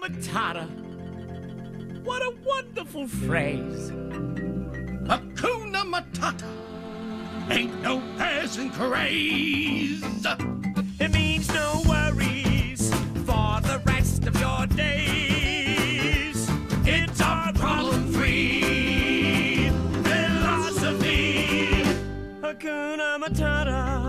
Matata. What a wonderful phrase. Hakuna Matata. Ain't no passing craze. It means no worries for the rest of your days. It's a problem-free philosophy. Hakuna Matata.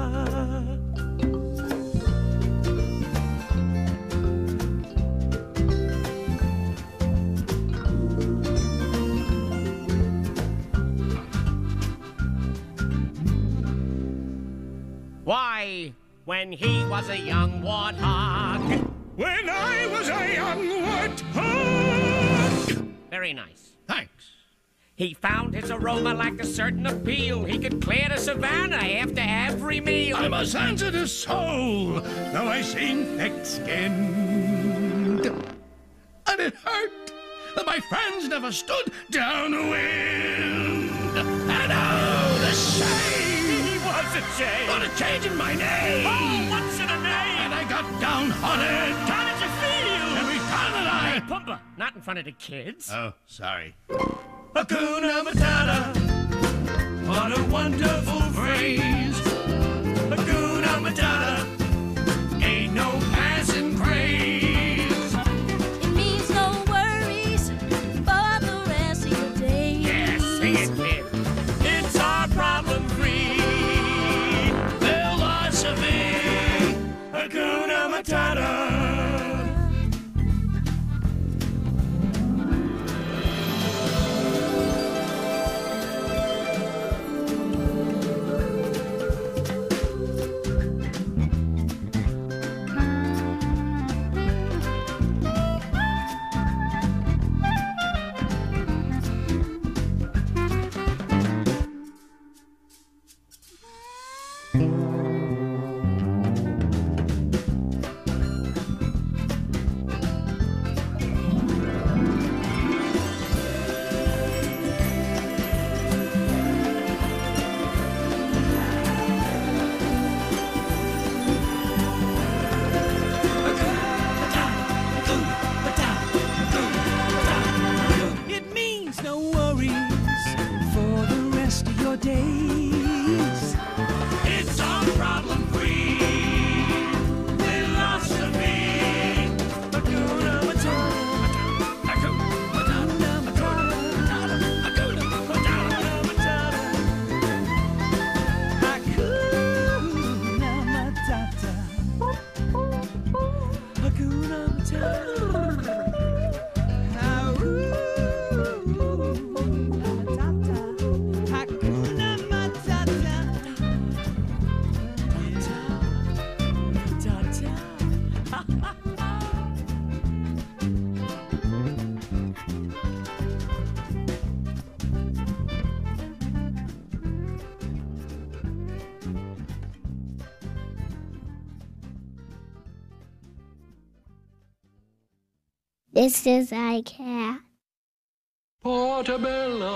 Why, when he was a young warthog. When I was a young warthog. Very nice. Thanks. He found his aroma lacked a certain appeal. He could clear the savannah after every meal. I'm a sensitive soul, though I seem thick-skinned. And it hurt that my friends never stood downwind. And oh, the shame! He was a shame. What a change in my name! Oh, what's in a name? And I got downhearted. How did you feel? Every time that Hey, Pumbaa, not in front of the kids. Oh, sorry. Hakuna Matata. What a wonderful phrase. Hakuna Matata. Ain't no passing craze. It means no worries for the rest of your days. Yes, sing it, kid. It's our problem-free Philosophy. Hakuna Matata. It means no worries for the rest of your days. It's our problem-free philosophy. Hakuna Matata. Hakuna Matata. Hakuna Matata. Hakuna Matata. Hakuna Matata. Hakuna Matata. This is iCat. Portobello.